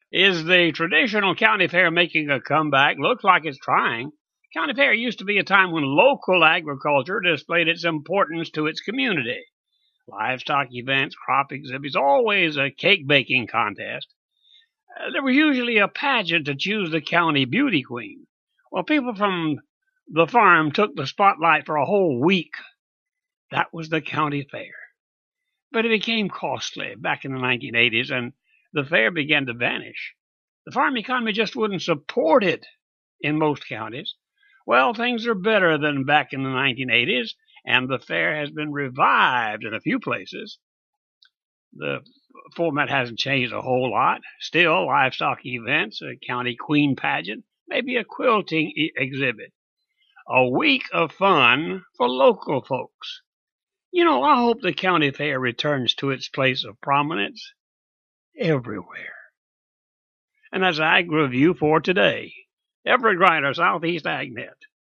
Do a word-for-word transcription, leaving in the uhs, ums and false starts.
Is the traditional county fair making a comeback? Looks like it's trying. County fair used to be a time when local agriculture displayed its importance to its community. Livestock events, crop exhibits, always a cake baking contest. Uh, there was usually a pageant to choose the county beauty queen. Well, people from the farm took the spotlight for a whole week. That was the county fair. But it became costly back in the nineteen eighties, and the fair began to vanish. The farm economy just wouldn't support it in most counties. Well, things are better than back in the nineteen eighties, and the fair has been revived in a few places. The format hasn't changed a whole lot. Still, livestock events, a county queen pageant, maybe a quilting e- exhibit. A week of fun for local folks. You know, I hope the county fair returns to its place of prominence everywhere. And that's Ag Review for today. Everett Griner, Southeast AgNet.